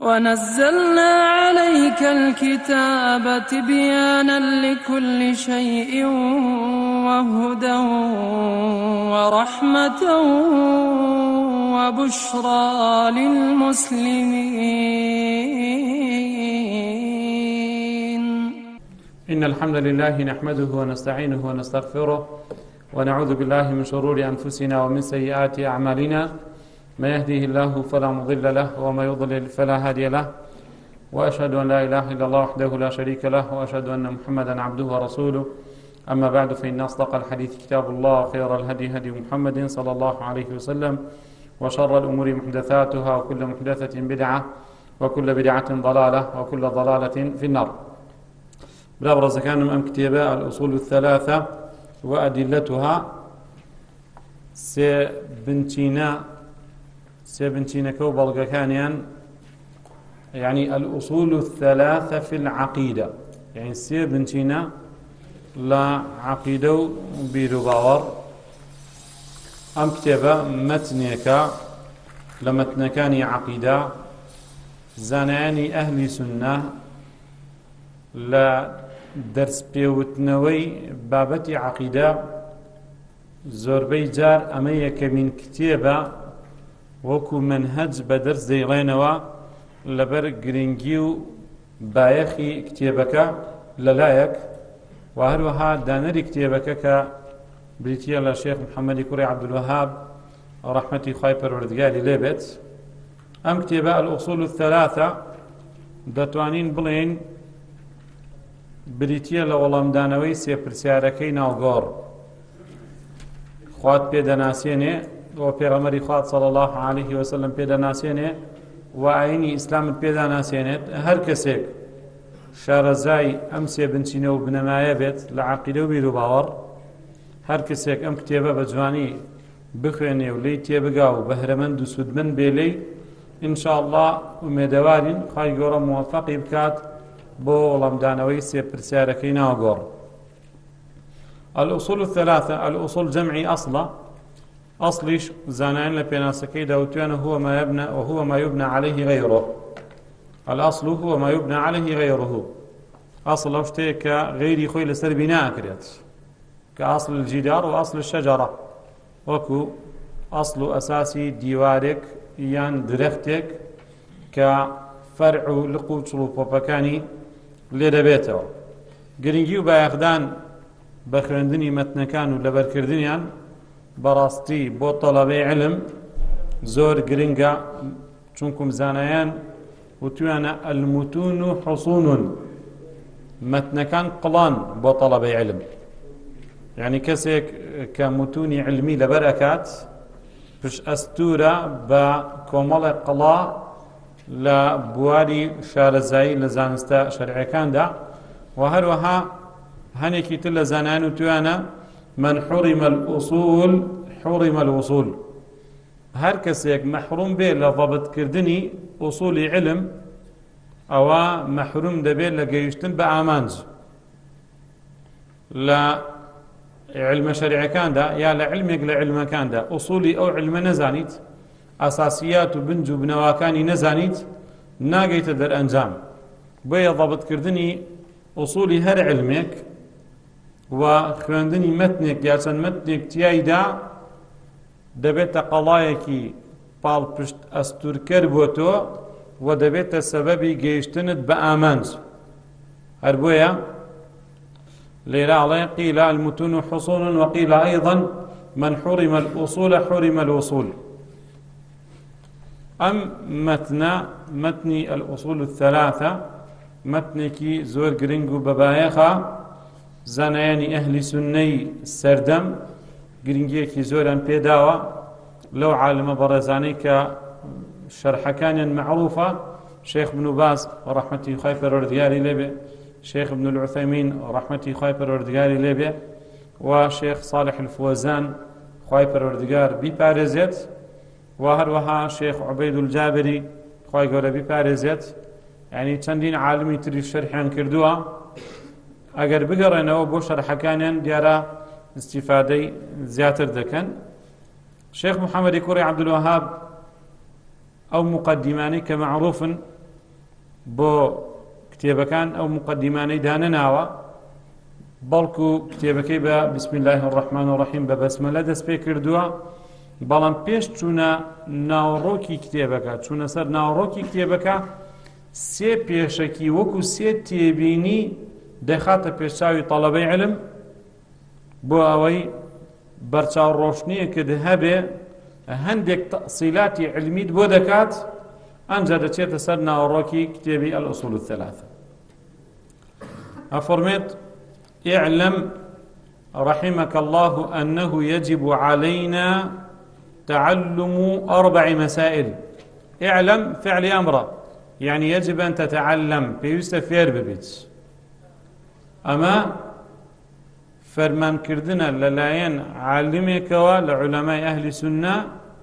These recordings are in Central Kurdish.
ونزلنا عليك الكتاب تبيانا لكل شيء وهدى ورحمة وبشرى للمسلمين. إن الحمد لله نحمده ونستعينه ونستغفره ونعوذ بالله من شرور أنفسنا ومن سيئات أعمالنا، ما يهديه الله فلا مضل له وما يضلل فلا هادي له، وأشهد أن لا إله إلا الله وحده لا شريك له، وأشهد أن محمدا عبده ورسوله. أما بعد، فإن أصدق الحديث كتاب الله، وخير الهدي هدي محمد صلى الله عليه وسلم، وشر الأمور محدثاتها، وكل محدثة بدعة، وكل بدعة ضلالة، وكل ضلالة في النار. بلا برزكان أم كتابة الأصول الثلاثة وأدلتها سبنتينا كوبلغا كانيان، يعني الأصول الثلاثة في العقيدة، يعني سبنتينا لا عقيدة بيرو باور. أم كتابة متنيكا لمتنكاني عقيدة زاناني أهل سنة لا درس بيوتنوي بابتي عقيدة زوربي جار أميك من كتابة وكو منهج بدرس ديغينوا لبر گرنگيو بايخي كتابك للايك، وهروها دانري كتابك بريتيا للشيخ محمد كوري عبد الوهاب رحمتي خايبر وردقالي ليبت. أم كتابة الأصول الثلاثة دتوانين بلين بريتيا لولام دانوي سيبرسياركي ناوغور خوات بيدا ناسيني وبيغمري خوات صلى الله عليه وسلم بيدا ناسيني وعيني إسلام بيدا ناسيني. هر كسيك شارزاي أمسي بنتينو بنمايا بيت لعقيدو بيرو باور، هر کەسێک ئەم کتێبە بە جوانی بخوێنێ و لێی تێبگا و بەهرەمەند و سودمەند بێ لێی، ئینشاءالله ئومێدەوارین خوای گەورە موفەقی بکات بۆ وەڵامدانەوەی سێ پرسیارەکەی ناوگۆڕ. الأصول الثلاثة، الأصول جمعي أصلا، أصليش زانان لبيناسكي داوتيانه وهو ما يبنى عليه غيره. الأصل هو ما يبنى عليه غيره. أصل أشتيك غيري خوي لسر بناء كريت، كأصل الجدار وأصل الشجرة، وكو أصل أساسي ديوارك يان درختك كفرع لقوتشلو بوبكاني لدبيته. گرنگی و بايخدان بخوێندنی متنەکان و لەبەرکردنیان بەڕاستی بۆ طەڵەبەی علم زۆر گرنگە، چونکم زانایان وتوانە المتون حصون، متنەکان قڵان بۆ طەڵەبەی علم. يعني كسيك كمتوني علمي لبركات بش أستورة بكومال قلا لبواري شارزاي لزانستا شرعي كان دا، وهروها هنكي تل زانانو توانا من حرم الأصول حرم الوصول. هر كسيك محروم به لضبط كردني أصول علم أو محروم دبي لقيشتن بأمانج لا علم شرعي كان دا يا لعلمك لعلم كان دا أصولي أو علم نزانيت أساسيات وبنجو بنواكاني نزانيت ناقيت در أنجام بيا ضبط كردني أصولي هر علمك وخواندني متنك ياسن متنك تيايدا دبيت قضايكي بال پشت أستور كربوتو ودبيت سببي جيشتنت بأمانج هربويا ليلا عليه قيل المتون حصون، وقيل أيضا من حرم الأصول حرم الوصول. أم متني الأصول الثلاثة متنكي زور جرينجو ببايخا زانياني أهل سني سردم جرينجيكي زورا بيداوا لو عالم برزاني كشرح كان معروفة شيخ ابن باز ورحمته خيفر ورثياري لبي، شيخ ابن العثيمين رحمتي خايبر وردقاري ليبيا، وشيخ صالح الفوزان خايبر وردقار بباريزيت، وهروها شيخ عبيد الجابري خايبر بباريزيت. يعني چندين عالمي تري شرحان كردوها اگر بقرينه بو شرح كانن ديارا استفادي زياتر دكن. شيخ محمد كوري عبد الوهاب أو مقدماني كمعروف بۆ کتێبەکان ئەو مقدمانەی دانەناوە بەڵکو کتێبەکەی بە بسم الله الرحمن الرحیم بە بەسمەلە دەست پێ کردووە بەڵام پێش چوونە ناوڕۆکی کتێبەکە چوونە سەر ناوڕۆکی کتێبەکە سێ پێشەکی وەکو سێ تێبینی دەخاتە پێشچاوی تەڵەبەی علم بۆ ئەوەی بەرچاو ڕۆشنیەکت هەبێ هەندێک تەفسیلاتی علمیت بۆ دەکات ئەنجا دەچێتە سەر ناوڕۆکی کتێبی الأصول الثلاثة أفرمت اعلم رحمك الله أنه يجب علينا تعلم 4 مسائل اعلم فعل أمر يعني يجب أن تتعلم بيوست فير ببيت أما فرمان كردنا للاين عالمك ولعلماء أهل السنة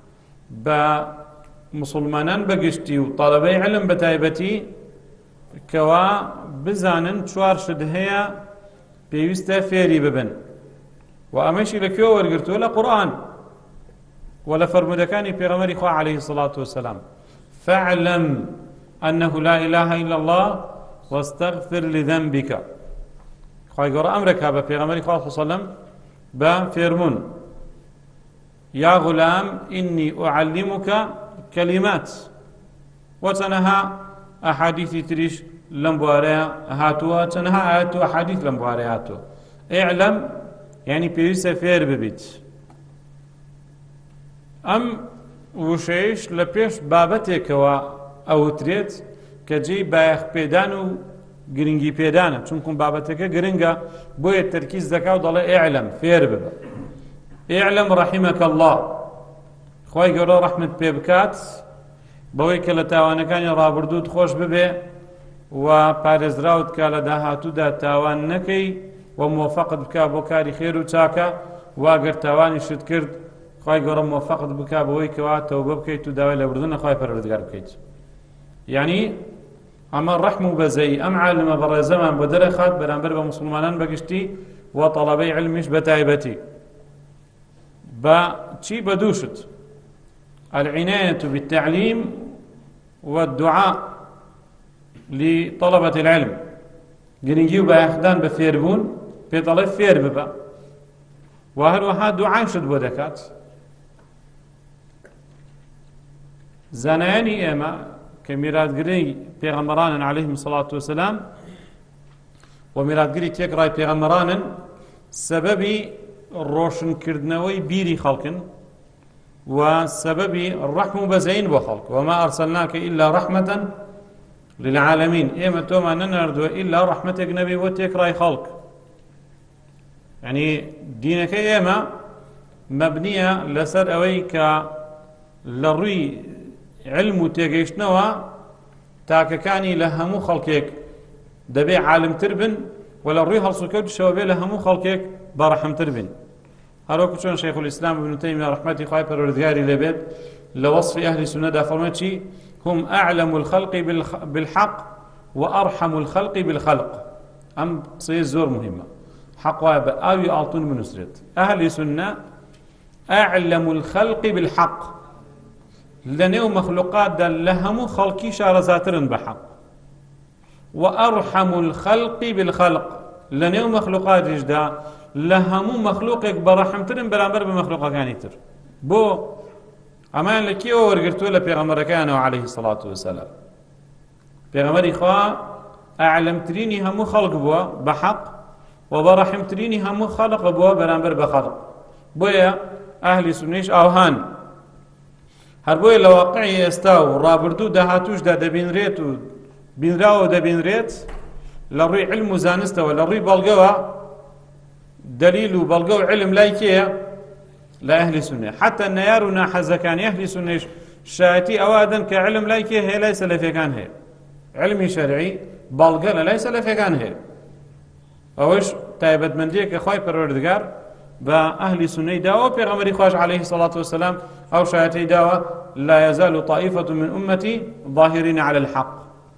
بمسلمانان بقشتي وطلبي علم بتايبتي كوا بزانن چوار شدهيا بيوست فيري ببن وأمشي لكيو ورقرتو لقرآن ولا فرمودكاني بيغمري خواه عليه الصلاة والسلام فاعلم أنه لا إله إلا الله واستغفر لذنبك خواه يقول أمرك هذا بيغمري خواه صلى الله عليه وسلم بفرمون يا غلام إني أعلمك كلمات وتنها أحاديث تريش لمبواريا هاتوها تنها آيات أحاديث لمبواريا هاتو اعلم يعني بيوسف فير ببيت ئەم وشەیەش لە پێش بابەتێکەوە ئەوترێت کە جێی بایەخ پێدان و گرنگی پێدانە چونکم بابەتەکە گرنگە بۆیە تەرکیز دەکا و دەڵێ ئێعلەم فێر ببە ئێعلەم ڕەحیمەکە الله خوای گەورە ڕەحمت پێ بکات بەوەی کە لە تاوانەکانی ڕابردووت خۆش ببێ و پارێزراوت کا لە داهاتوودا تاوان نەکەی و موفقت بکا بۆ کاری خێر و چاکە واگەر تاوانی شت کرد خوای گەورە موفقت بکا بەوەی کەوا تەوبە بکەیت و داوای لەبردنە خوای پەروەردگار بکەیت یعنی ئەمە ڕەحم و بەزەی ئەم عالمە بەڕێزەمان بۆ دەرەخات بەرامبەر بە موسڵمانان بەگشتی و تەڵەبەی علمیش بەتایبەتی بە چی بەدووشت العناية بالتعليم والدعاء لطلبة العلم گرنگی و بایەخدان بە فێربوون پێ دەڵێ فێر ببە و هەروەها دوعایشت بۆ دەکات زانایانی ئێمە کە میراتگرەی پێغەمبەرانن عەلەیهیم سەڵاتو وەسەلام و میراتگری تێکڕای پێغەمبەرانن سەبەبی ڕۆشنکردنەوەی بیری خەڵکن و سەبەبی ڕەحم و بەزەین بۆ خەڵک وما ئەرسەلناکە ئیلا ڕەحمەتەن للعالمین ئێمە تۆمان نەناردووە ئیلا ڕەحمەتێک نەبێ بۆ تێکڕای خەڵک يعني دينەکەی ئێمە مەبنیە لەسەر ئەوەی کە لە ڕووی علم و تێگەیشتنەوە تاکەکانی لە هەموو خەڵکێک دەبێ عالمتر بن و لە ڕووی هەڵسوکەوتشەوە بێ لە هەموو خەڵکێک بەڕەحمتر بن هەروەکو چۆن شەیخ الئیسلام ابن تەیمیە ڕەحمەتی خوای پەروەردگاری لێبێت لە وەصفی ئەهلی سونەدا فەرمێت چی هم أعلم الخلق بالحق وأرحم الخلق بالخلق ئەم قسەیە زۆر مهمە حق بآوي أعطون من نسرت أهل سنة أعلم الخلق بالحق لنيو مخلوقات دل لهم خلقي شارزاترن بحق وأرحم الخلق بالخلق لنيو مخلوقات جدا لهم مخلوقك برحمترن برامبر بمخلوقا كانيتر بو أمان لكي ورقرتو لبيغمبر كانوا عليه الصلاة والسلام بيغمبر إخوة أعلم تريني هم خلق بوا بحق وبرحمتريني هم خلق بوا برامبر بخلق بويا أهل سنيش أوهان هر بويا لواقعي استاو رابردو دهاتوش دا دبين ريت و بين راو دبين ريت لروي علم زانسته ولروي بلغوا دليل بلغوا علم لايكيه لا أهل سنة حتى النيارنا حزكان أهل سنة شاتي أوادا كعلم لايكيه هي ليس لفكان هي علمي شرعي بلغة ليس لفكان هي أوش تایبەت مندیەکە خوای پەروەردگار بە ئەهلی سونەی داوە پێغەمبەری خوش عليه الصلاة والسلام ئەو شایەتەی داوە لا يزال طائفة من أمتي ظاهرين على الحق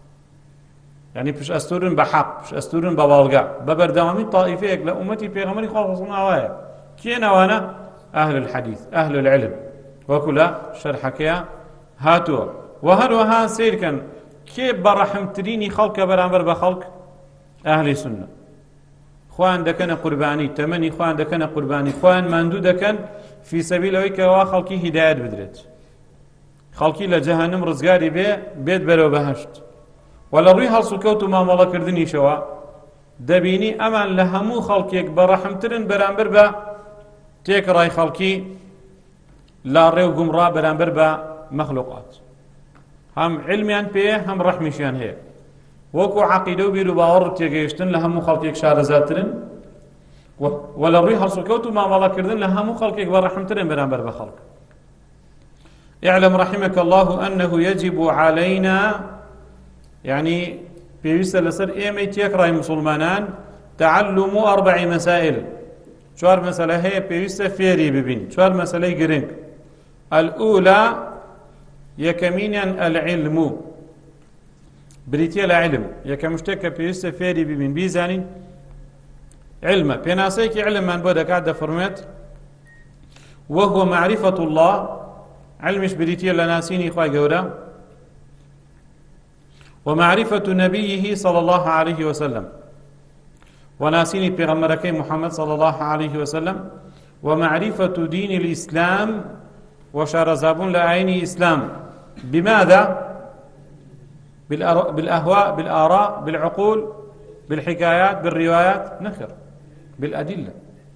يعني پش ئەستورن بە حەق پش ئەستورن بە بەڵگە بە بەردەوامی طائفەیەک لە ئومەتی پێغەمبەری خوا صلی الله عليه کێن ئەوانە أهل الحديث أهل العلم وەکو لە شەرحەکەیە هاتووە و هەروەها سیر کەن کێ بەڕەحمترینی خەڵکە بەرامبەر بە خەڵک؟ ئەهلی سونە. خوان دەکەنە قوربانی، تەمەنی خوان دەکەنە قوربانی، خوان ماندوو دەکەن فی سەبیل ئەوەی کەوا خەڵکی هیدایەت بدرێت، خەڵکی لە جەهەنم ڕزگاری بێت بەرەو بەهەشت. و لە ڕووی هەڵسوکەوت و مامەڵەکردنیشەوە دەبینی ئەمان لە هەموو خەڵکێک بەڕەحمترن بەرامبەر بە تێکڕای خەڵکی لاڕێ و گومڕا بەرامبەر بە مەخلوقات. هەم علمیان پێیە هەم ڕەحمیشیان هەیە. وەکو عەقیدە و بیر و باوەڕ تێگەیشتن لە هەموو خەڵکێک شارەزاترن و لە ڕووی هەڵسوکەوت و مامەڵەکردن لە هەموو خەڵکێک بەڕەحمترن بەرامبەر بە خەڵک. اعلم رحمك الله أنه يجب علينا يعني بيويست لسر إيمي تيكراي مسلمانان تعلم 4 مسائل. 4 مسألة هي بيويست فيري ببين 4 مسألة جرينك. الأولى يكمينا العلم بريتيا العلم يكمشتك بيويست فيري ببين بيزانين علم بيناسيك علم من بودك عدى فرمت وهو معرفة الله علمش بريتيا لناسيني إخوة جورا ومعرفة نبيه صلى الله عليه وسلم وناسيني بغمركي محمد صلى الله عليه وسلم ومعرفة دين الإسلام وشارزابون لعين إسلام بماذا؟ بالأهواء بالآراء بالعقول بالحكايات بالروايات نخر بالأدلة.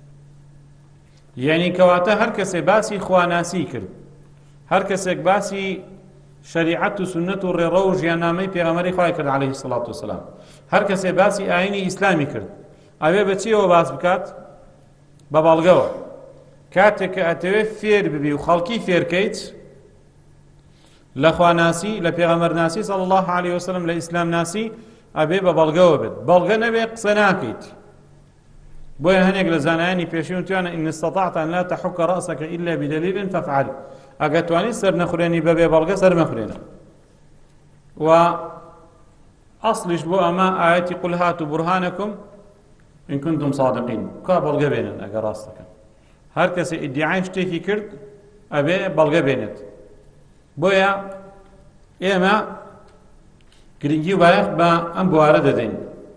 يعني كواتا هركس باسي خواناسي كرد هر کەسێک باسی شریعەت و سنت و ڕێڕە و ژیاننامەی پێغەمبەری خوای کرد عەلەیهی سەڵات وسەلام، هەر کەسێک باسی ئاینی ئیسلامی کرد ئەوێ بە چیەوە باس بکات؟ بە بەڵگەوە. کاتێک کە ئەتەوێت فێر ببی و خەڵکی فێرکەیت لە خواناسی لە پێغەمبەرناسی صلی الله علیه وسلم لە ئیسلام ناسی ئەبێ بە بەڵگەوە بێت، بەڵگە نەبێ قسە ناکەیت. بۆیە هەنێک لە زانایانی پێشوون توانە إن استطعت أن لا تحك رأسك إلا بدليل فافعل. ئەگە توانی سەر نەخورێنی بەبێ بەڵگە سەر مەخورێنە. و ئەسڵیش بۆ ئەمە ئاەتی قل هاتوا برهانكم إن كنتم صادقين کا بەڵگە بێنن ئەگە ڕاست دەکەن. هەر کەسێ ئیدعای شتێکی کرد ئەبێ بەڵگە بێنێت. بۆیە ئێمە گرنگی و بایەخ بە ئەم بوارە دەدەین،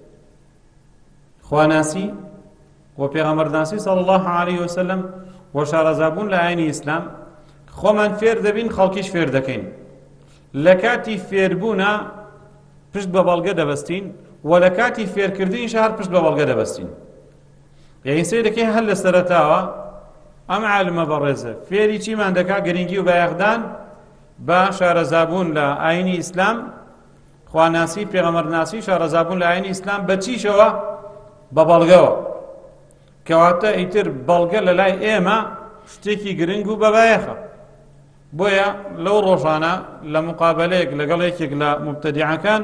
خواناسی و پێغەمبەرناسی صلی الله عليه وسلم و شارەزابوون لە ئاینی ئیسلام. خۆمان فێر دەبین خەڵکیش فێر دەکەین. لە کاتی فێربوونە پشت بە بەڵگە دەبەستین و لە کاتی فێرکردنیش هەر پشت بە بەڵگە دەبەستین. یعنی سەیرەکەی هەر لە سەرەتاوە ئەم عالمە بەڕێزە فێری چیمان دەکا؟ گرنگی و بایەخدان بە شارەزابوون لە ئاینی ئیسلام، خواناسی پێغەمبەرناسی شارەزابوون لە ئاینی ئیسلام بە چیشەوە؟ بە بەڵگەوە. کەواتە ئیتر بەڵگە لە لای ئێمە شتێکی گرنگ و بەبایەخە. بۆیە لەو ڕۆژانە لە مقابلەیەک لەگەڵ یەکێک لە مبتەدیعەکان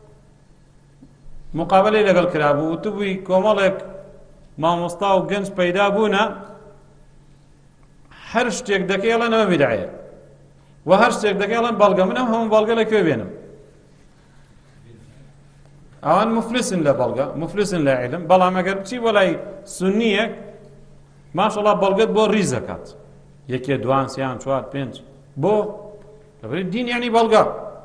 مقابلەی لەگەڵ کرابوو، وتبووی کۆمەڵێک مامۆستا و گەنج پەیدا بوونە هەر شتێک دەکەیڵەن ئەمە بیدعەیە و هەر شتێک دەکەیڵەن بەڵگە. من ئەم هەموو بەڵگە لەکوێ بێنم؟ ئەوان مفلسن لە بەڵگە، مفلسن لە عیلم. بەڵام ئەگەر بچی بۆ لای سونیەک ماشەڵڵا بەڵگەت بۆ ڕیز دەکات، یەکێ دوان سیان چوار پێنج. بۆ لەبەری دین یعنی بەڵگە.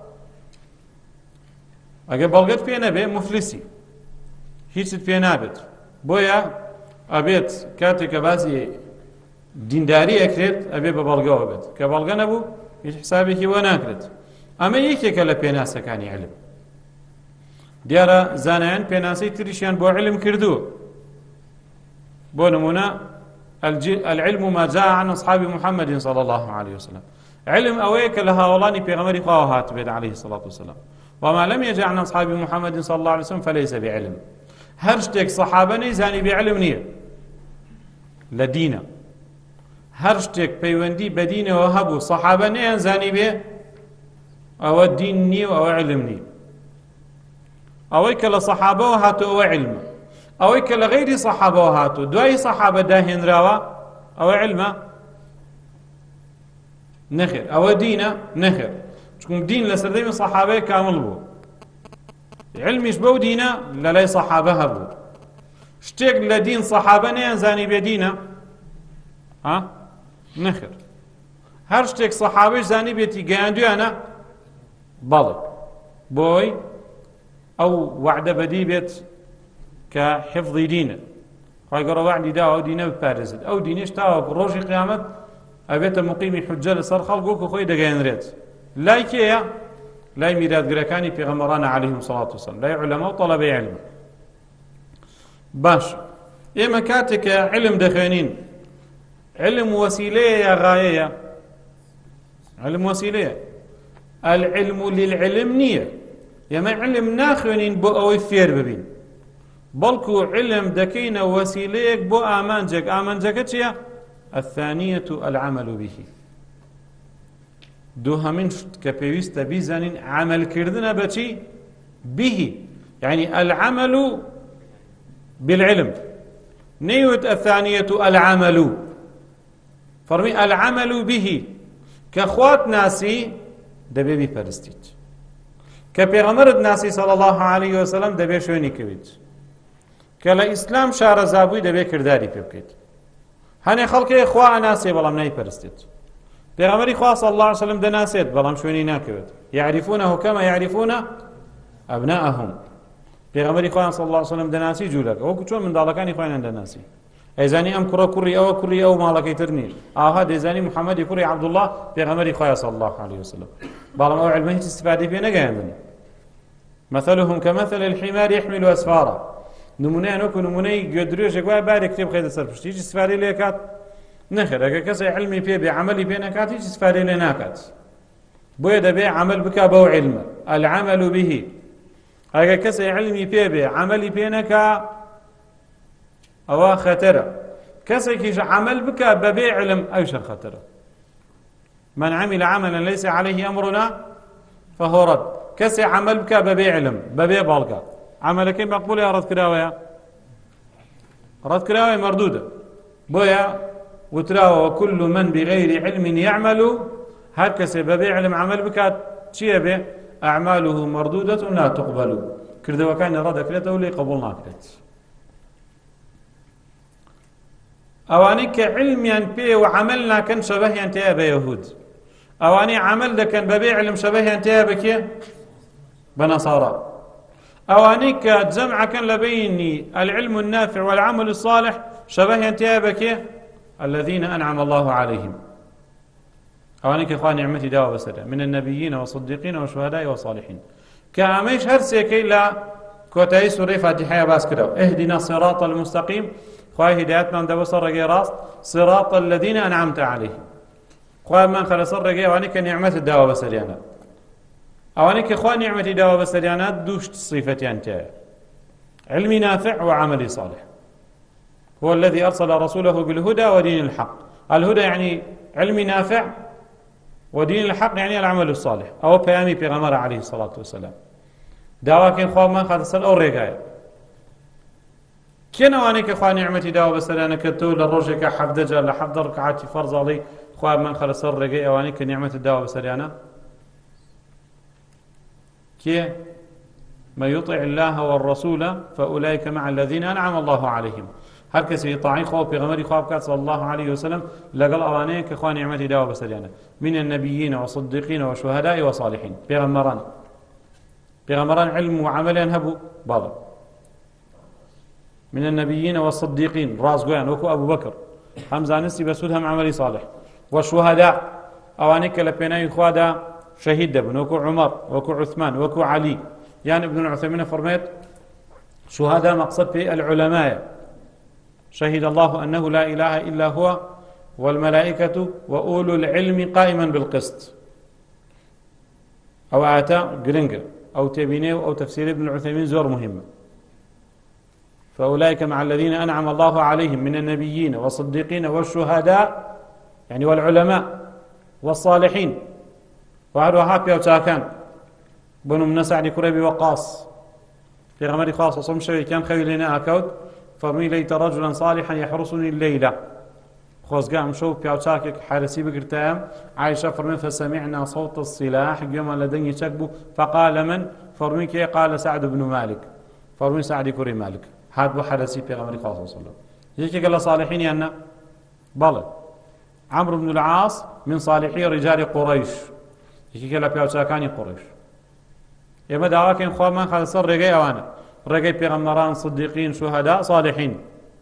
ئەگەر بەڵگەت پێ نەبێ مفلیسی، هیچت پێ نابێت. بۆیە ئەبێت کاتێک کە باسی دینداری ئەکرێت ئەبێ بە بەڵگەوە بێت، کە بەڵگە نەبوو هیچ حسابێکی وە ناکرێت. ئەمە یەکێکە لە پێناسەکانی عیلم. دیارە زانایان پێناسەی تریشیان بۆ عیلم کردووە. بۆ نمونە العلم ما جاء عن أصحاب محمد صلى الله عليه وسلم. علم أويك لها ولاني بيغمري قاوهات بيد عليه الصلاة والسلام. وما لم يجاء عن أصحاب محمد صلى الله عليه وسلم فليس بعلم. هرشتك صحابني زاني بعلم نية لدينا. هرشتك بيوندي بدينه وهبو صحابني زاني به أو الدين نية أو علم نية. أويك لصحابه وهاتو أو علم. أويك لغير صحابه وهاتو دواي صحابة داهن راوا أو علمه نخير أو دينه نخير. چون دين لسردين صحابه كامل بو، علمش بو دينه للاي صحابه بو. شتيك لدين صحابه نيانزاني بدينه ها نخير. هر شتيك صحابه زاني بيتي قاندو أنا بلد. بۆی ئەو وعدە بەدی بێت کە حفظی دینە خی گەڕە وعدی داوە ئەو دینە بپارێزێت ئەو دینش تاوەکو ڕۆژی قیامەت ئەبێتە مقیمی حجە لەسەر خەڵک وەکو خۆی دەگەیەنرێت لای کێیە؟ لای میراتگرەکانی پێغەمبەرانە عەلەیهیمۇ الصەڵاة وەسەلام لای عولەما و تەڵەبەی عیلم باش ئێمە کاتێکە علم دەخوێنین علم وەسیلەیە یا غایەیە؟ علم وەسیلەیە العلم للعلم نییە ئێمە علم ناخوێنین بۆ ئەوەی فێر ببین بەڵکو علم دەکەینە وەسیلەیەک بۆ ئامانجێک ئامانجەکە چییە؟ الثانية العمل به دوهمين كبيوست بيزانين عمل كردنا بشي به يعني العمل بالعلم نيوت الثانية العمل فرمي العمل به كأخوات ناسي دبي بيبرستيت كبيغمرد ناسي صلى الله عليه وسلم دبي شويني كبيت كلا إسلام شار زابوي دبي كرداري بيبكيت هەنێ خەڵکی خوا ئەناسێ بەڵام نایپەرستێت پێغەمبەری خوا صلی الله علیه وسلم دەناسێت بەڵام شوێنی ناکەوێت یعریفونه کەما یعریفون ئەبناءهم پێغەمبەری خوا صلی الله علیه وسلم دەناسی جوولەکە وەکو چۆن منداڵەکانی خۆیان دەناسی ئەیزانی ئەم کوڕی ئەوە کوڕی ئەو ماڵەکەی تر نییە ئاها دەیزانی محەممەدی کوڕی عەبدوڵڵاه پێغەمبەری خوا صلی الله علیه وسلم بەڵام ئەو عیلمە هیچ استیفادەی پێ نەگەیاندنی مثلهم كمثل الحمار يحمل أسفارا نمونەیان وەکو نمونەی گوێدرێژێک وایە بارێک کتێب بخەیتە سەر پشتی هیچ استیفادەی لێ کات نەخێر ئەگەر کەسێک علمی پێ بێ عەمەلی پێ نەکات هیچ استیفادەی لێ ناکات بۆیە دەبێ عەمەل بکا بەو عیلمە العەمەل به ئەگەر کەسێک علمی پێ بێ عەمەلی پێ نەکا ئەوە خەتەرە کەسێکیش عەمەل بکا بەبێ علم ئەویشە خەتەرە من عمل عملا ليس عليه أمرنا فهو رد كسي عمل بك ببي علم ببي بالغا عملك مقبول يا رد كراويا رد كراويا مردودة بويا وتراوى وكل من بغير علم يعمل هكذا ببي علم عمل بك شيء به أعماله مردودة لا تقبل كرده وكان رد كرته ولي قبولنا كرت أواني كعلميا بي وعملنا كان شبه ينتهي بيهود أواني عمل ده كان ببي علم شبه ينتهي بكي بنصارى أواني كجمع كان لبيني العلم النافع والعمل الصالح شبه ينتهي بكي الذين أنعم الله عليهم أواني كإخوان نعمتي داوة بسدا من النبيين والصديقين والشهداء والصالحين كاميش هرسيكي لا كوتاي سوري فاتحة باس كدو اهدنا الصراط المستقيم خواهي هدايتنا من دبصر رقي راس صراط الذين أنعمت عليهم خواهي من خلص الرقي أواني كنعمة الداوة بسديانا أواني كإخوان نعمة داوة بسديانا دوش صفتي أنت علمي نافع وعملي صالح هو الذي أرسل رسوله بالهدى ودين الحق الهدى يعني علمي نافع ودين الحق يعني العمل الصالح أو بيامي بيغمر عليه الصلاة والسلام داواكين خواه من خاطر أو رقاية كين أوانيك إخوان نعمتي داوة بسديانا كتو للرجك حفدجة لحفظ ركعاتي فرض علي خواه من خلص الرقاية أوانيك نعمة الداوة بسديانا كي ما يطع الله والرسول فأولئك مع الذين أنعم الله عليهم هر کسی يطاعي خواه پیغمبری خواه بكات صلى الله عليه وسلم لقل أوانيك إخوان نعمتي داوة بسديانا من النبيين والصديقين والشهداء والصالحين پیغمبران علم وعمل ينهبوا بعض من النبيين والصديقين راس قوان وكو أبو بكر حمزة نسي بسودهم عملي صالح والشهداء أوانيك لبينا يخوادا شهيد دبن وكو عمر وكو عثمان وكو علي يعني ابن العثيمين فرميت شهداء مقصد في العلماء شهد الله أنه لا إله إلا هو والملائكة وأولو العلم قائما بالقسط أو آتا قرنقر أو تبينيو أو تفسير ابن العثيمين زور مهمة فأولئك مع الذين أنعم الله عليهم من النبيين والصديقين والشهداء يعني والعلماء والصالحين وعلى هابي وتاكان بنو من سعد كريبي وقاص في غمر خاصة صمشوي كان خوي لنا أكود فرمي ليت رجلا صالحا يحرسني الليلة خوزقا مشوف بيوتاكك حارسي بقرتام عائشة فرمي فسمعنا صوت الصلاح يوم لدن يشكبو فقال من فرمي كي قال سعد بن مالك فرمي سعد كري مالك هاد بو حارسي بيغمر خاصة صلى الله عليه وسلم يجي قال صالحين يانا بلى عمرو بن العاص من صالحي رجال قريش يجي قال بيوتاكاني قريش ئێمە داواکەین خوامان خاتە سەر ڕێگەی ئەوانە، ڕێگەی پێغەمبەران، صدیقین، شوهەدا، صالحین.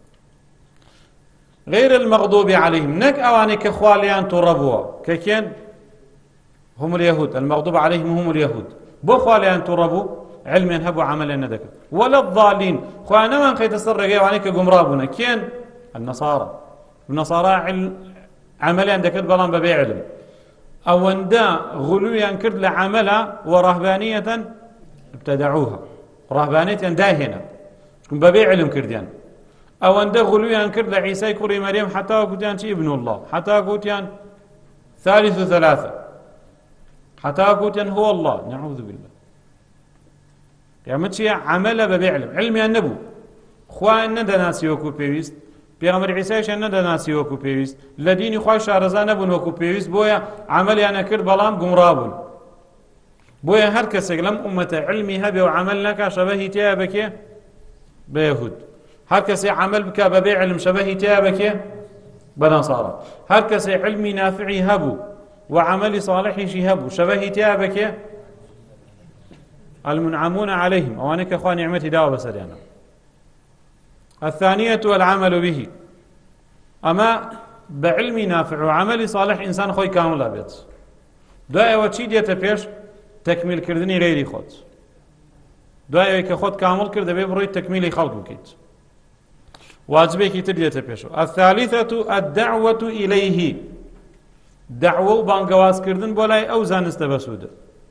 غير المغضوب عليهم نك أواني كخواليان تربوا ككين هم اليهود، المغضوب عليهم هم اليهود، بو خواليان تربوا علم ينهبوا عمل ندك ولا الضالين خوانا من خيت السر أواني كجمرابنا كين النصارى عمليا دكت بلان ببيع علم أو اندا غلويا كرد لعملها ورهبانية ابتدعوها، رهبانية داهنة ببيع علم كرديان أو أن غلويان كرد لعيسى كوري مريم حتى قوتيان شي ابن الله، حتى قوتيان ثالث ثلاثة، حتى قوتيان هو الله، نعوذ بالله. يا متشي عمل ببيعلم علمي النبو خوان ندى ناسي وكو بيويست بيغمر عيسى شان ندى ناسي وكو بيويست لديني خواه شارزان نبون وكو بيويست بويا عملي أنا كرد بلام قمرابون بويا هر كسك لم أمة علمي هبي وعملناك شبهي تيابك بيهود، هر کسی عمل بکە بەبێ علم شەبەهی تیا بکێ بە نەسارا، هەر کەسێ علمی نافعی هەبوو و عملی صالحیشی هەبوو شەبەهی تیا بکێ المنعمون عليهم، ئەوانەی کە خوا نیعمەتی داوە بەسەریانە. الثانية العمل به، ئەمە بعلمی نافع و عملی صالح ئینسان خۆی کامڵە بێت. دوای ئەوە چی دێتە پێش؟ تەکمیلکردنی غەیری خۆت. دوای ئەوەی کە خۆت کامڵ کرد دەبێ بڕۆی تەکمیلی خەڵک بکەیت. واجبێکی تر دێتە پێشەوە. الثالثة الدعوة إليه، دعوە و بانگەوازکردن بۆ لای ئەو زانستە بەسوودە،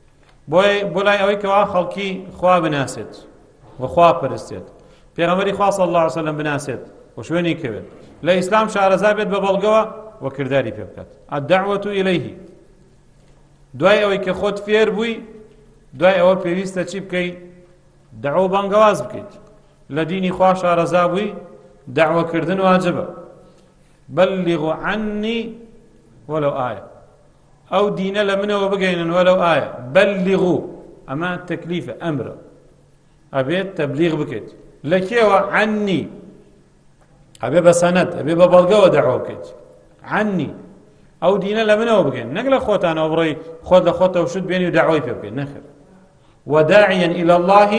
بۆ لای ئەوەی کەوا خەڵکی خوا بناسێت و خوا پەرستێت، پێغەمبەری خوا صلی الله علیه وسلم بناسێت و شوێنی کەوێت، لە ئیسلام شارەزا بێت بە بەڵگەوە و کردداری پێ بکات. الدعوة إليه، دوای ئەوەی کە خۆت فێر بووی، دوای ئەوە پێویستە چی بکەیت؟ دعوە و بانگەواز بکەیت. لە دینی خوا شارەزا بووی، دعوەکردن واجبە. بلغوا عني ولو آية، ئەو دینە لە منەوە بگەینن وەلەو ئایە. بلغوا ئەمە تەکلیفە، ئەمرە، ئەبێت تەبلیغ بکەیت. لە کێوە؟ عني، ئەبێ بە سەنەد، ئەبێ بە بەڵگەوە دەعوە بکەیت. عني ئەو دینە لە منەوە بگەین، نەک لە خۆتانەوە بڕۆی خۆت لە خۆتەوە شت بێنی و دعوەی پێ بکەیت، نەخێر. وداعيا إلى الله،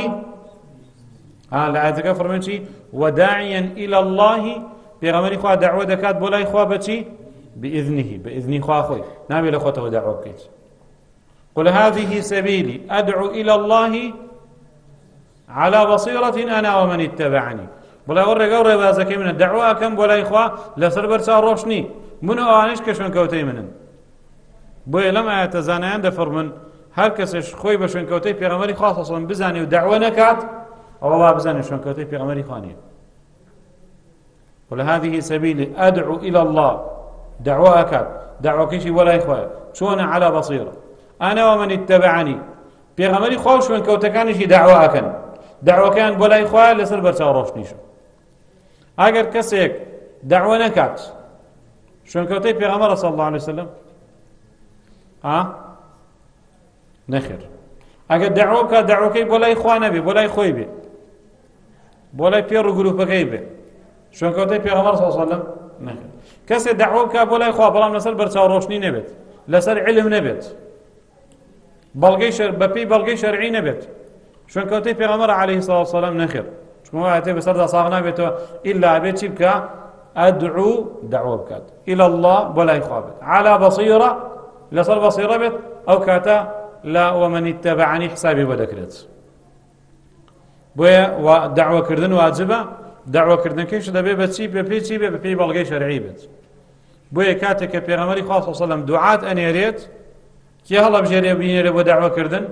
لآياتك فرمانشي وداعيا إلى الله، بيغمري خواه دعوة دكات بولاي خواه بچي بإذنه خواه خوي نابي لخوته دعوة بكيت. قل هذه سبيلي أدعو إلى الله على بصيرة أنا ومن اتبعني، بولاي ورق ورق بازكي من الدعوة كم بولاي خواه لسر برسال روشني منو آنش كشون كوتي منن بوي لم آيات زانيان دفر من هر کەسش خۆی بە شوێنکەوتەی پێغەمبەری خوا صلی الله علیه و سلم بزانێ و دعوە نەکات، ئەوە وا بزانێ شوێنکەوتەی پێغەمبەری خوا نییە. قل هذه سبيلي أدعو إلى الله، دعوة أكاد دعوەکەیشی وەلای خوایە، چۆنە على بصيرة أنا ومن اتبعني، پێغەمبەری خوا و شوێنکەوتەکانیشی دعوە ئەکەن، دعوەکەیان بۆ لای خوایە لەسەر بەرچاو ڕۆشنیشە. ئەگەر کەسێک دعوە نەکات شوێنکەوتەی پێغەمبەر صلی الله علیه و سلم نەخێر. ئەگەر دعوە بکات دعوەکەی بۆ لای خوا نەبێ، بۆ لای خۆی بێ، بۆ لای پێڕ و گروپەکەی بێ، شوێنکەوتەی پێغەمبەر صلی الله علیه و سلم نەخێر. کەسێک دعوە بکات بۆ لای خوا بەڵام لەسەر بەرچاو ڕۆشنی نەبێت، لەسەر علم نەبێت، بەپێی بەڵگەی شەرعی نەبێت، شوێنکەوتەی پێغەمبەر عەلەیهی سڵاو وسەلام نەخێر. چونکە ئاەتێ بەسەردا ساغ نابێتەوە ئیلا ئەبێت چی بکات؟ ئەدعو دعوە بکات إلى الله بۆ لای خوا بێت، على بصيرة لەسەر بەصیرە بێت، ئەو کاتە لا ومن اتبعني حسابي ودكرت. بويا ودعوة كردن واجبة، دعوة كردن كيش دبي بتشي ببيتشي ببي بلغي شرعي بيت. بويا كاتك بيغمري خاص صلى الله عليه وسلم دعاة أنيريت كي هلا بجري بينير ودعوة كردن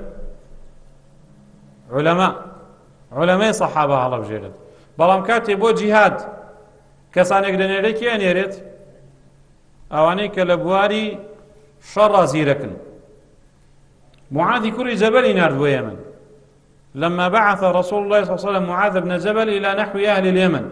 علماء صحابة هلا بجري بلام كاتي بو جهاد كسانك دنيري كي أنيريت أواني كالبواري شر زيركن. معاذ كري جبل نارد ويمن لما بعث رسول الله صلى الله عليه وسلم معاذ بن جبل إلى نحو أهل اليمن.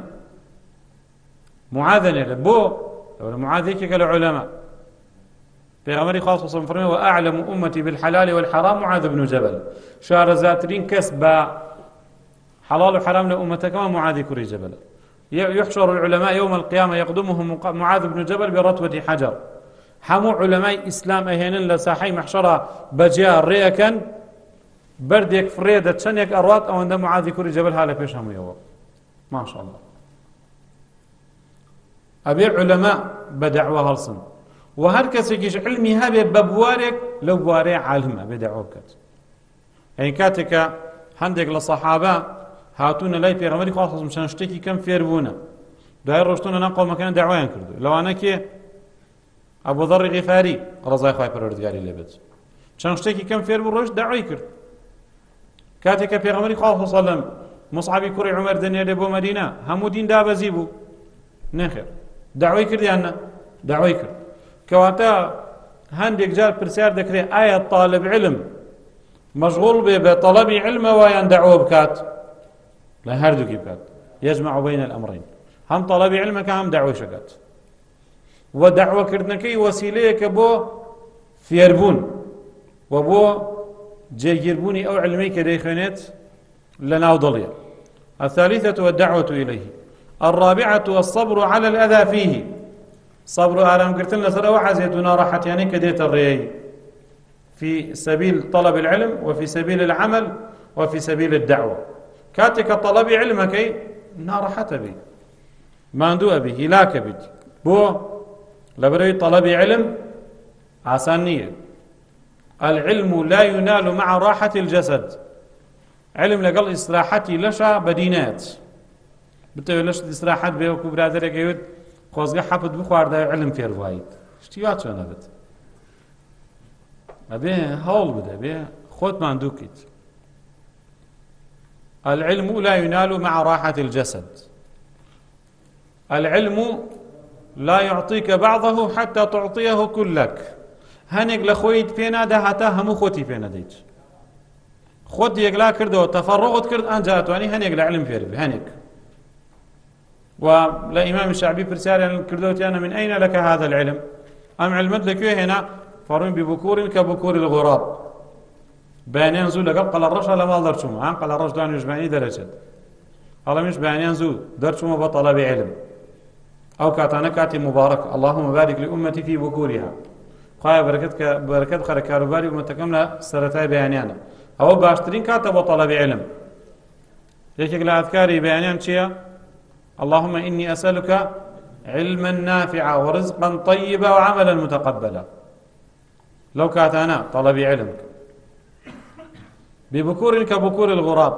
معاذ نارد بو معاذ هيك العلماء بيغمري خاصة صنفرين وأعلم أمتي بالحلال والحرام معاذ بن جبل، شار زاترين كسب حلال وحرام لأمتك كما معاذ كري جبل. يحشر العلماء يوم القيامة يقدمهم معاذ بن جبل برتوة حجر، حمو علماء إسلام أهينن لساحي محشرة بجيار ريكن بردێک فرێدە چەندێک ئەڕات ئەوەندە معاذی کوڕی جەبەل ها لە پێش هەموویەوە ماشاء الله. ئەبێ عولەما بە دەعوە هەڵسن و هەر کەسێکیش علمی هەبێ بە بوارێک لەو بوارەیە عالمە بێ دەعوە بکات. ئەین کاتێکە هەندێک لە سەحابە هاتوونە لای پێغەمبەری خوا سەڵلەڵاهو عەلەیهی وسەلەم شتێکی کەم فێر بوونە دوای ڕۆشتونە ناو قەومەکان دەعوایان کردو. لەوانە کێ؟ ئەبوو ذەڕی غیفاری ڕەزای خوای پەروەردگاری لێبێت چەند شتێکی کەم فێر بوو ڕۆژ دەعوای کرد. کاتێککە پێغەمبەری خوا سەڵلەڵاهو عەلەیهی وسەلەم مصعبی کوڕی عومەر دەنێرێ بۆ مەدینە هەموو دین دابەزی بوو نەخێر داوای کردیان نە داوای کرد. کەواتە هەندێک جار پرسیار دەکرێت ئایا طالب علم مەشغوڵ بێ بە طەلەبی علمەوە یان دەعوە بکات؟ لە هەردووکی بکات. يجمع بين الأمرين هم طەلەبی علمەکە هم دەعوەیشەکات و دەعوەکردنەکەی وەسیلەیەکە بۆ فێربوون و بۆ جێگیربوونی ئەو علمەی کە دەیخوێنێت لەناو دڵیە. الثالثة والدعوة إليه. الرابعة والصبر على الأذى فيه. صبر آرام كرتن لسر أو عزيت ناراحت يعني كديت الرئي في سبيل طلب العلم وفي سبيل العمل وفي سبيل الدعوة. كاتك طلب علمك ناراحت بي ماندو أبي هلاك بيت بو لبري طلب علم عسانية. العلم لا ينال مع راحة الجسد. علم لقل إصلاحتي لشا بدينات بتوي لش استراحت به وكو برادرك يود خوازقه حفظ بخوار دا علم فير وايد اشتيات شو نبت ابي هول بده ابي خود ما عندوكيت. العلم لا ينال مع راحة الجسد. العلم لا يعطيك بعضه حتى تعطيه كلك. هنيك لخويت فينا ده حتى همو خوتي فينا ديت خود يقلا كردو تفرغت كرد انجات يعني هنيك لعلم فير هنيك. ولا إمام الشعبي برسالة كردوتي أنا من أين لك هذا العلم؟ أم علمت لك هنا فرون ببكور كبكور الغراب بان ينزو لقب قال الرشا لما درتشم عن قال الرش دان يجمعني درجة الله مش بان ينزو درتشم بطلب علم أو كاتانا كاتي مبارك اللهم بارك لأمتي في بكورها قاية بركتك خرك كاروباري ومتكملة سرتاي بيانيانا أو باشترين كاتب طلب علم يكيك لأذكاري بيانيان شيئا اللهم إني أسألك علما نافعا ورزقا طيبا وعملا متقبلا. لو كانت أنا طلبي علمك ببكور كبكور الغراب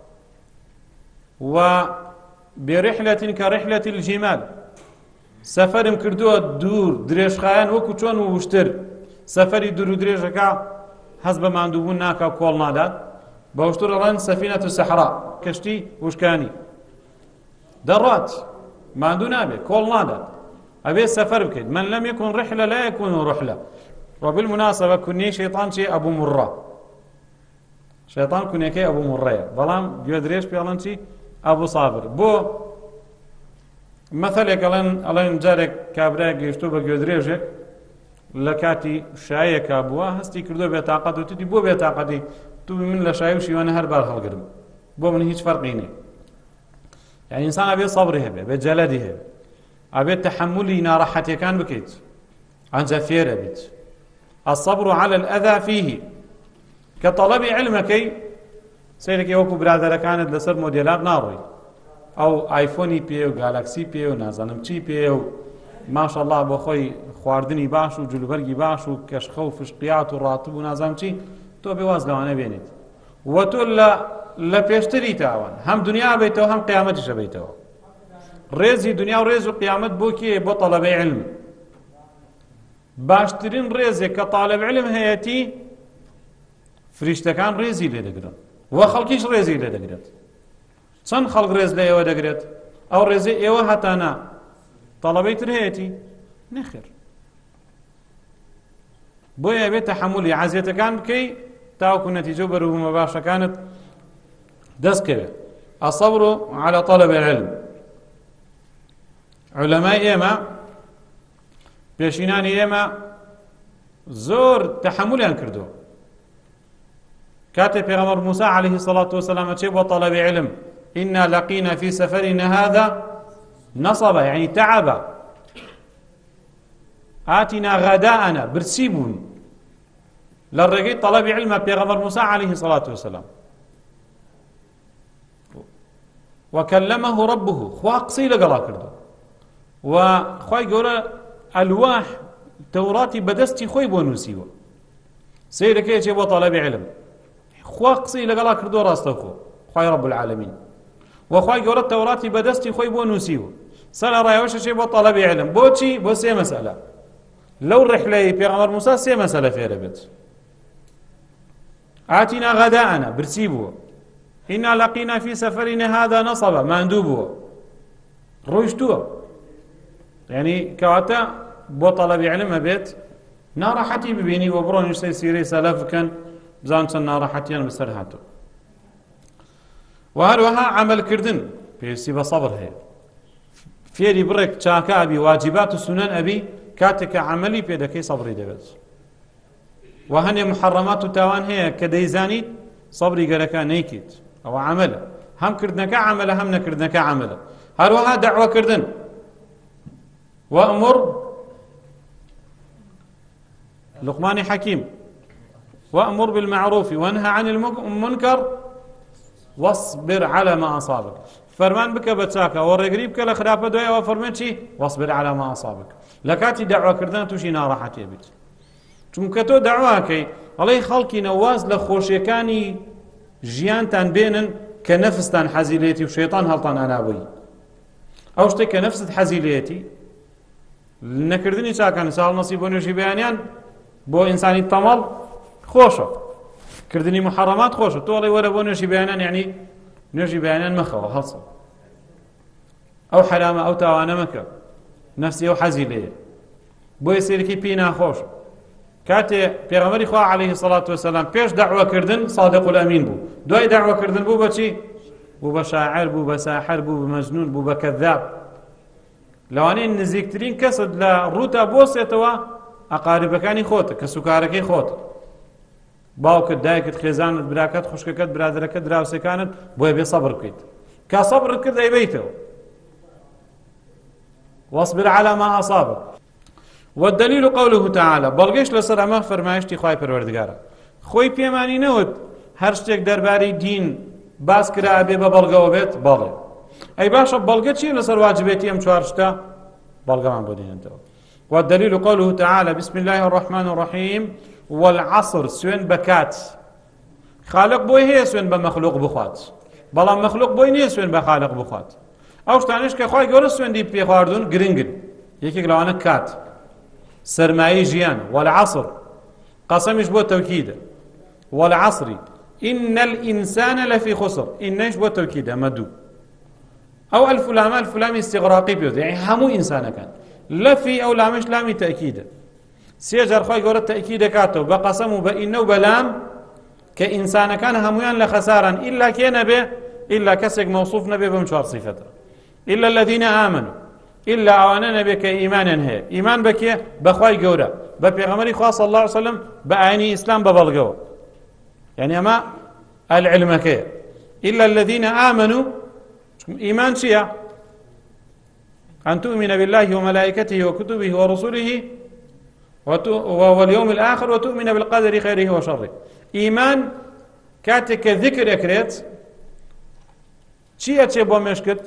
وبرحلة كرحلة الجمال سفر كردوه دور دريش خاين وكو چون وشتر سفري دور دريشكا حسب ما عندوبون ناكا كول نادات بوشتر رن سفينة الصحراء كشتي وشكاني درات ما عنده نابه كول نادا أبي سفر بكد من لم يكن رحلة لا يكون رحلة. وبالمناسبة كني شيطان شيء أبو مرة شيطان كني كي أبو مرة ظلام جودريش بيالن شيء أبو صابر بو مثلا كلن جارك كابراك يشتو بجودريشك لكاتي شاية كابوا هستي كردو بيتاقد وتدي بو بيتاقدي تو من لشاي وشي وانا هربال هالقرم بو من هيج فرقيني. يعني إنسان أبي صبره أبي جلده أبي تحملي ناراحتي كان بكيت عن زفير أبيت. الصبر على الأذى فيه كطلب علمك سيرك يوكو برادر كانت لسر موديلات ناروي أو آيفوني بيو جالاكسي بيو نازنم چي بيو ما شاء الله بخوي خواردني باش وجلوبرگي باش وكشخو فشقيات وراتب ونازنم چي تو بواز لوانا بينيت وتولا لپیشتری تاوان هم دنیا بیتو هم قیامتش بیتو ریزی دنیا و ریز و قیامت بو کی بو طلب علم باشترین ریزی که طالب علم هیتی فریشتکان ریزی لیدگرن و خلقیش ریزی لیدگرن چند خلق ریز لیو دگرد او ریزی ایوه هتانا طلبی تر هیتی نخیر بو یابی تحملی عزیتکان بکی تاوکو نتیجو برو مباشا كانت دسكبه. الصبر على طلب العلم. علماء إيما بيشينان إيما زور تحمليا كردو كاتب پیغمبر موسى عليه الصلاة والسلام أتشيب وطلب علم إنا لقينا في سفرنا هذا نصبا يعني تعبا آتنا غداءنا برسيبون للرقي طلب علم بيغمر موسى عليه الصلاة والسلام وكلمه ربه خوا قصي لقلا كردو وخواي قولا الواح توراتي بدستي خوي بونوسيوه سيدك ايش يبغى طلب علم خوا قصي لقلا كردو راستوكو خواي رب العالمين وخواي قولا توراتي بدستي خوي بونوسيوه سأل رايوش شيء بو طلب علم بوشي بو سي مسألة لو الرحلة بيغمر موسى سي مسألة في ربط آتنا غداءنا برسيبو إنا لقينا في سفرنا هذا نصبا ما ندوبو روشتو يعني كواتا بو طلب علم بيت ناراحتي ببيني وبرون يشتي سيري سلف كان بزانشن ناراحتي أنا بسرهاتو وهروها عمل كردن بيسي بصبر هي فيري برك شاكا أبي واجبات السنن أبي كاتك عملي بيدكي صبري دبز وهن محرمات تاوان هي كديزاني صبري قالك نيكيت أو عمله هم كردنك عمله هم نكردنك عمله هروها دعوة كردن وأمر لقمان حكيم وأمر بالمعروف وانهى عن المنكر واصبر على ما أصابك فرمان بك بتساكا ورقريب كلا خرافة دوية وفرمان شي واصبر على ما أصابك لكاتي دعوة كردن توشي ناراحتي بيت چونکە تۆ داواکەی ئەڵێی خەڵکی نەواز لە خۆشیەکانی ژیانتان بێنن کە نەفستان حەزی لێتی و شەیطان هەڵتان ئەنابووی ئەو شتێک کە نەفست حەزی لێتی نەکردنی چاکان ساڵ نەسیب بۆ نوێژی بەیانیان بۆ ئینسانی تەمەڵ خۆشە کردنی محەڕەمات خۆشە تۆ ئەڵێی وەرە بۆ نوێژی بەیانیان یعنی نوێژی بەیانیان مەخەوە هەڵسە ئەو حرامە ئەو تاوانە مەکە نەفسی ئەو حەزی لێیە بۆیە سێرەکی پێی ناخۆشە كاتي پیغمبری خوا عليه الصلاة والسلام پیش دعوة کردن صادق الأمين بو دوای دعوة کردن بو بچی بو بشاعر بو بساحر بو بمجنون بو بكذاب لوانين نزيكترين كسد لروتا بوسيتوا أقاربكاني خوت كسكاركي خوت باوكت دايكت خيزانت براكت خشككت برادركت دراوسكانت بو يبي صبر كيت كصبر كذا يبيته واصبر على ما أصابك والدليل قوله تعالى بلغيش لسر اما فرمایشتی خوای پروردگارا خوی پیمانی نوت هر شتێک دەربارەی دین باس کرا بێ بە بەڵگەوە بێت بەڵێ ئەی باشە بەڵگە چیە لەسەر واجبێتی ئەم چوار شتە بەڵگەمان بۆ دێنێتەوە والدليل قوله تعالى بسم الله الرحمن الرحيم والعصر سوين بكات خالق بوي هي سوين بمخلوق بخوات بەڵام مخلوق بۆی نییە سوێن بە خالق بخوات ئەو شتانش کە خوای گەورە سوێندی پێ خواردون گرنگن یەکێک لەوانە کات سرمایەی ژیان والعصر قەسەمیش بۆ تەوکیدە والعصر إن الإنسان لفي خسر إنش بۆ تەوکیدە مەدوو ئەو الفلامە الفلامی استغراقی پێ يعني هەموو ئینسانە کان لفي أو لامش لامی تەکیدە سێجار خوای گەورە تەکید دەکاتەوە بە قەسەم و بە ئینە و بە لام کە ئینسانەکان هەمویان لە خەساران إلا کێ نەبێ إلا کەسێک مەوصوف نەبێ بەم چوار صیفەتە إلا الذين آمنوا إلا ئەوانە نەبێ کە ئیمانیان هەیە ئیمان بە کێ بە خوای گەورە بە پێغەمبەری خوا صلی الله عليه وسلم بە ئاینی ئیسلام بە بەڵگەوە يعني ئەمە العلمەکەیە إلا الذين آمنوا إيمان چییە أن تؤمن بالله وملائكته وكتبه ورسله واليوم الآخر وتؤمن بالقدر خيره وشره إيمان كاتك ذكر أكريت چیە بۆ مشكت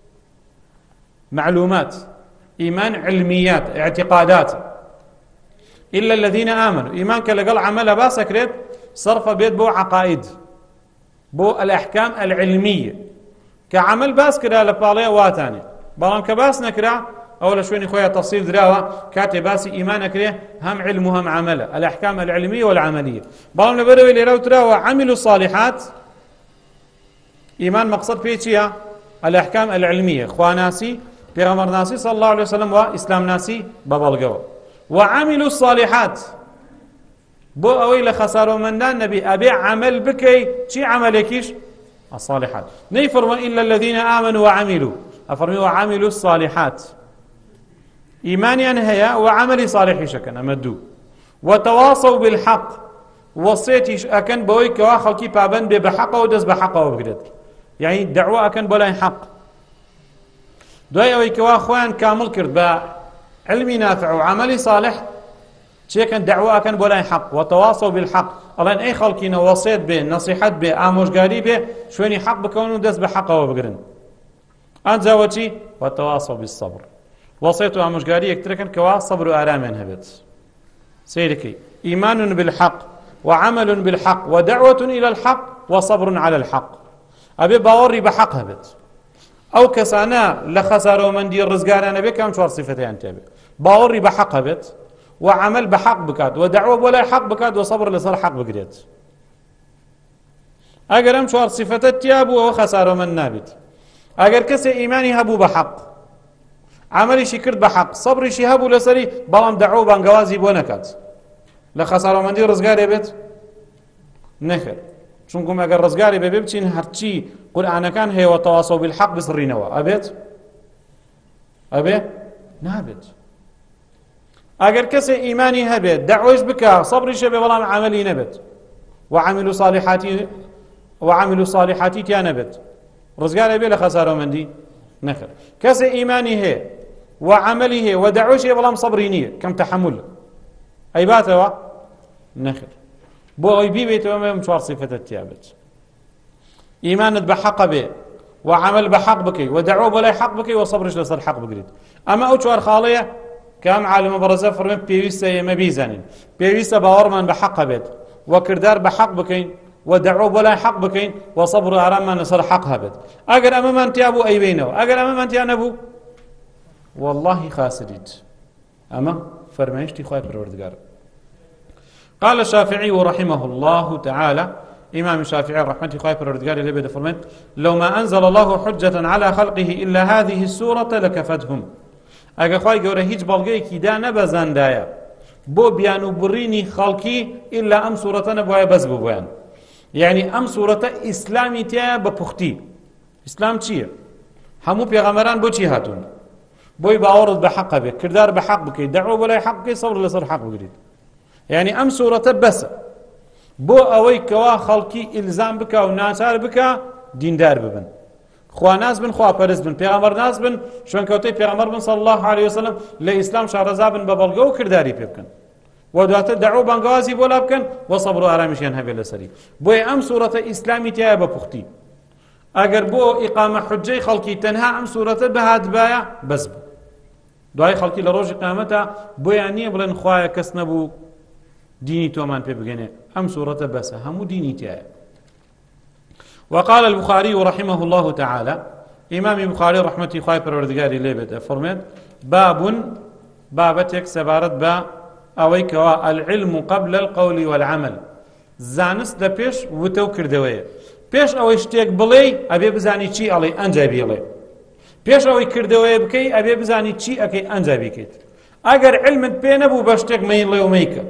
معلومات إيمان علميات اعتقادات إلا الذين آمنوا إيمان كالقل عمل باس أكريت صرف بيت بو عقائد بو الأحكام العلمية كعمل باس كرا لباليه واتاني بلان كباس نكرا أولا شويني خويا تفصيل دراوة كاتي باسي إيمان كريه هم علم وهم عمله الأحكام العلمية والعملية بلان نبروي لراو تراوة عملوا الصالحات إيمان مقصد بيتشيها الأحكام العلمية خواناسي پیغمبر ناسي صلى الله عليه وسلم وإسلام ناسي ببالغو وعملوا الصالحات بو أوي لخسارو مندان نبي أبي عمل بكي شي عملكيش الصالحات نيفرما إلا الذين آمنوا وعملوا أفرمي وعملوا الصالحات إيمانيا هيا وعملي صالحي شكن أمدو وتواصوا بالحق وصيتي أكن بوي كوا خلقي بابن بحقه ودز بحقه وبقدر يعني الدعوة أكن بولاين حق دوي أوي كوا خوان كامل كرد بعلمي نافع وعملي صالح چێکن دعواکەن بۆ لای حەق وتەواصوا بالحەق ئەڵێن ئەی خەڵکینە وەسیەت بێ نەسیحەت بێ ئامۆژگاری بێ شوێنی حەق بکەون و دەست بە حەقەوە بگرن ئەنجاوە چی وتەواصوا بالصبر وەسیەت و ئامۆژگاری یەکترەکەن کەوا سەبر و ئارامیان هەبێت سیرەکەی إيمان بالحق وعمل بالحق ودعوة إلى الحق وصبر على الحق أبي باوري بحق هبت أو كسانا لخسارة ومن دي الرزقان أبي كم شوار صفتين تابع باوري بحق هبت وعمل بحق بكات ودعوة ولا حق بكات وصبر لصار حق بقريت أجر أم شوار صفتين تابوا وخسارة من نابت أجر كسي إيماني هبوا بحق عملي شكرت بحق صبري شهبوا لسري بلام دعوة بانقوازي بونكات لخسارة من دي رزقاري بيت نخر چونكم اگر رزقاري بي بچين هرچي قرآن كان هي وتواصوا بالحق بسرينوا أبيت نابت اگر كسي إيماني هبت دعوش بك صبري شبه بلام عملي نبت وعملوا صالحاتي تيا نبت رزقاري بي لخسارة من دي نخر كسي إيماني هي وعملي هي ودعوش بلام صبرينية كم تحمل أي باتوا نخر بو أي بيتوا ما مشوار صفة التيابت إيمانت بحق به وعمل بحق بكي ودعوه بلا حق بكي وصبرش لصل حق بقريد أما أوشوار خالية كام عالم برزة فرمين بيويسة يما بيزانين بيويسة باورمان بحق بيت وكردار بحق بكين ودعوه بلا حق بكين وصبر أرام نصر حق هبت أقل أمام أنت أبو أي بينه أقل أمام أنت أبو والله خاسريت أما فرمايشتي خواهي پروردگار قال الشافعي رحمه الله تعالى إمام الشافعي رحمته خواهي پروردگار لبدا فرمين لو ما أنزل الله حجة على خلقه إلا هذه السورة لكفتهم أقا خواهي قوله هيج بلغي كدا نبزان دايا بو بيانو بريني خلقي إلا أم سورة نبوها بس ببوان يعني أم سورة إسلامي تيا بپختي إسلام چيه همو پیغمبران بو چي هاتون بوي باورد بحق بك كردار بحق بك دعوه بلا حق بك صبر لصر حق بقريد يعني أم سورة بس بو أوي كوا خلقي إلزام بك وناسار بك دين دار ببن خوا ناس بن خوا پرز بن پیغمبر ناس بن شون كوتي پیغمبر بن صلى الله عليه وسلم لإسلام شارزا بن ببلغو كرداري بكن ودوات دعوه بانقوازي بولا بكن وصبروا آرامشين هبه لسري بوي أم سورة إسلامي تيا بپختي اگر بو إقامة حجي خلقي تنها أم سورة بهاد بايا بس بو دوای خەڵکی لە ڕۆژی قیامەتە بۆیان نییە بڵێن خوایە کەس نەبوو دینی تۆمان پێ بگەنێ ئەم سوورەتە بەسە هەموو دینی تایە وقال البخاري رحمه الله تعالى إمام البخاري رحمته خوای پەروەردگاری لێ بێت فەرمێت بابەتێک سەبارەت بە ئەوەی کەوا العلم قبل القول والعمل زانست لە پێش وتە و کردەوەیە پێش ئەوەی شتێک بڵێ ئەبێ بزانی چی ئەڵێ ئەنجا بیڵێ پێش ئەوەی کردەوەی بکەی ئەبێ بزانی چی ئەکەی ئەنجا بیکەیت ئەگەر علمت پێ نەبوو بە شتێک مەیڵێ و مەیکە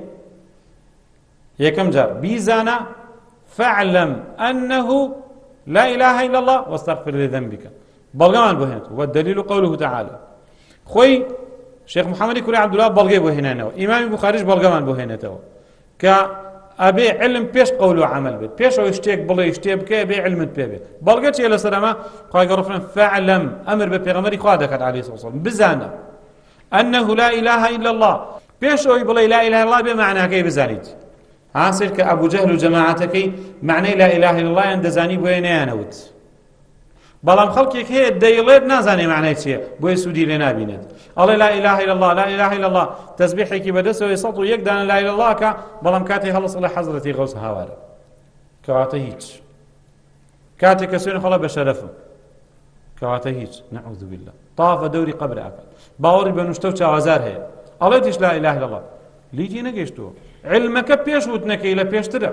یەکەم جار بیزانە فاعلم أنه لا إله إلا الله واستغفر لذنبك بلغمان بهنت والدليل قوله تعالى خوي شيخ محمد كوري عبد الله بلغي بهنانه إمام البخاري بلغمان بهنته أبي علم بيش قول وعمل بيت بيش أو يشتيك بلي يشتيك بكي أبي علم بيت بلغت يا لسلامة قال قرفنا فاعلم أمر ببيغمري قادك عليه الصلاة والسلام بزانا أنه لا إله إلا الله بيش أو يبلي لا إله إلا الله بمعنى كي بزانيت عاصر كأبو جهل وجماعتك معنى لا إله إلا الله عند زاني بوين يانوت بلام خلقك هي الديلات نازاني معنى شيء بوي سودي لنا بينت الله لا إله إلا الله لا إله إلا الله تسبيحك بدس ويسطو يقدر لا إله إلا الله بلام كاتي خلص الله حضرتي غوث هوارا كواته هيج كاتي كسين خلا بشرفه كواته هيج نعوذ بالله طاف دوري قبر أكل باوري بنشتو شوازار هي الله تيش لا إله إلا الله ليتي نجشتو علمك بيش وتنك إلى بيش ترى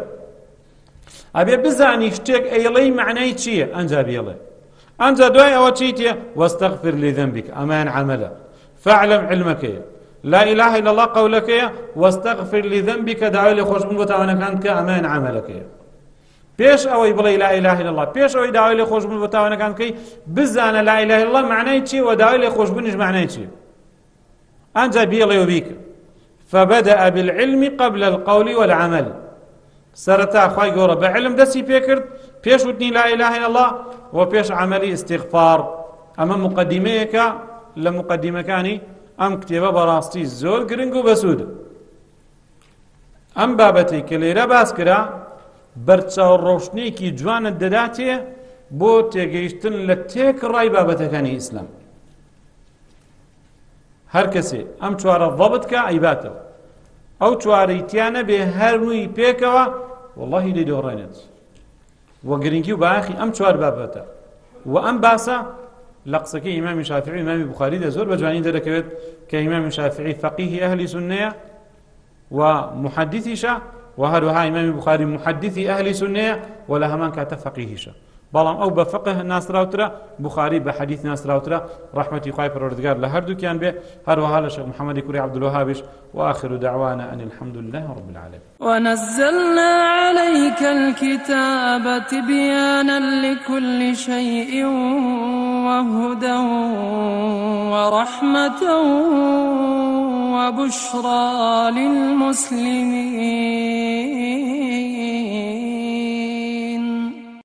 أبي بزعني اشتك أيلي معناه شيء أنجا بيله أنت دعاء وتشيتي واستغفر لذنبك أمان عمله فاعلم علمك لا إله إلا الله قولك واستغفر لذنبك دعاء لخوش من بتاعنا كانت أمان عملك بيش أو يبلي لا إله إلا الله بيش أو دعاء لخوش من بتاعنا كانت بزعنا لا إله إلا الله معناه شيء ودعاء لخوش بنج معناه شيء أنت بيلي وبيك فبدأ بالعلم قبل القول والعمل سرتا خوای گەورە بە علم دەستی پێ کرد پێش وتنی لا إله إلا الله و پێش عملی استغفار ئەمە مقدمەیەکە لە مقدمەکانی ئەم کتێبە بەڕاستی زۆر گرنگ و بەسوودە ئەم بابەتەی کە لێرە باس کرا بەرچاوڕۆشتنێکی جوانت دەداتێ بۆ تێگەیشتن لە تێکڕای بابەتەکانی ئیسلام. هەر کەسێ ئەم چوارە ضەبط کە ئەیباتەوە، ئەو چوارەی تیانە بێ هەرمووی پێکەوە وەڵڵاهی لێ دۆڕێنێت. وە گرنگی و بەئاخی ئەم چوار بابەتە و ئەم باسە لە قسەکەی ئیمامی شافعی و ئیمامی بوخاریدا زۆر بە جوانی دەرەکەوێت کە ئیمامی شافعی فەقیهی ئەهلی سوننەیە و محەدیثیشە و هەروەها ئیمامی بوخاری محەدیثی ئەهلی سوننەیە و لە هەمان کاتە فەقیهیشە. بەڵام ئەو بە فقه ناسراوترە، بوخاری بە حەدیث ناسراوترە، ڕەحمەتی خوای پەروەردگار لە هەردووکیان بێ، هەروەها لە شێخ محەممەدی کوڕی عەبدولوهابیش. وآخر دعوانا أن الحمد لله رب العالمين. ونزلنا عليك الكتاب تبيانا لكل شيء وهدى ورحمة وبشرى للمسلمين.